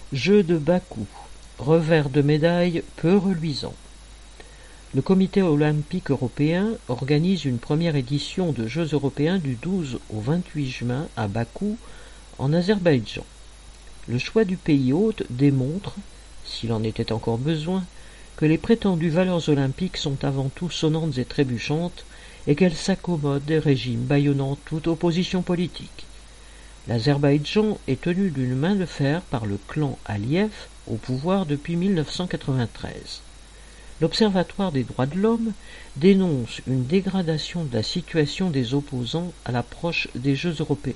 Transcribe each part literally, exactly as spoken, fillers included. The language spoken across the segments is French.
Jeux de Bakou, revers de médaille peu reluisant. Le Comité olympique européen organise une première édition de Jeux européens du douze au vingt-huit juin à Bakou, en Azerbaïdjan. Le choix du pays hôte démontre, s'il en était encore besoin, que les prétendues valeurs olympiques sont avant tout sonnantes et trébuchantes et qu'elles s'accommodent des régimes bâillonnant toute opposition politique. L'Azerbaïdjan est tenu d'une main de fer par le clan Aliyev au pouvoir depuis mille neuf cent quatre-vingt-treize. L'Observatoire des droits de l'homme dénonce une dégradation de la situation des opposants à l'approche des Jeux européens.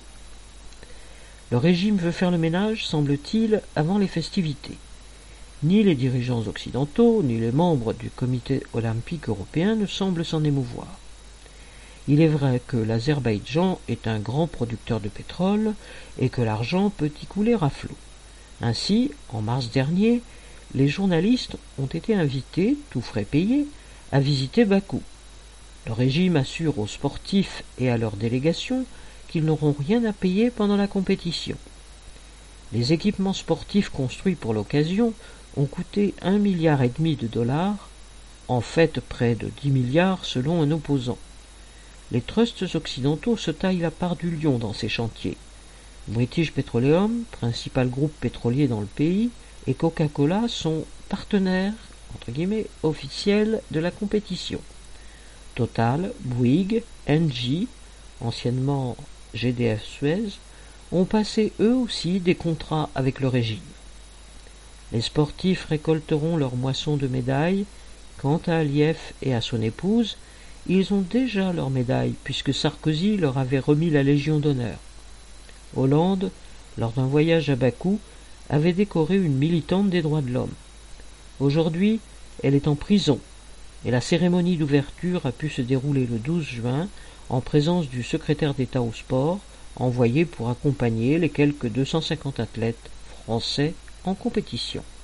Le régime veut faire le ménage, semble-t-il, avant les festivités. Ni les dirigeants occidentaux, ni les membres du Comité olympique européen ne semblent s'en émouvoir. Il est vrai que l'Azerbaïdjan est un grand producteur de pétrole et que l'argent peut y couler à flot. Ainsi, en mars dernier, les journalistes ont été invités, tous frais payés, à visiter Bakou. Le régime assure aux sportifs et à leurs délégations qu'ils n'auront rien à payer pendant la compétition. Les équipements sportifs construits pour l'occasion ont coûté un milliard et demi de dollars, en fait près de dix milliards selon un opposant. Les trusts occidentaux se taillent la part du lion dans ces chantiers. British Petroleum, principal groupe pétrolier dans le pays, et Coca-Cola sont partenaires, entre guillemets, officiels de la compétition. Total, Bouygues, Engie, anciennement G D F Suez, ont passé eux aussi des contrats avec le régime. Les sportifs récolteront leur moisson de médailles. Quant à Aliyev et à son épouse, ils ont déjà leur médaille puisque Sarkozy leur avait remis la Légion d'honneur. Hollande, lors d'un voyage à Bakou, avait décoré une militante des droits de l'homme. Aujourd'hui, elle est en prison et la cérémonie d'ouverture a pu se dérouler le douze juin en présence du secrétaire d'État au sport, envoyé pour accompagner les quelques deux cent cinquante athlètes français en compétition.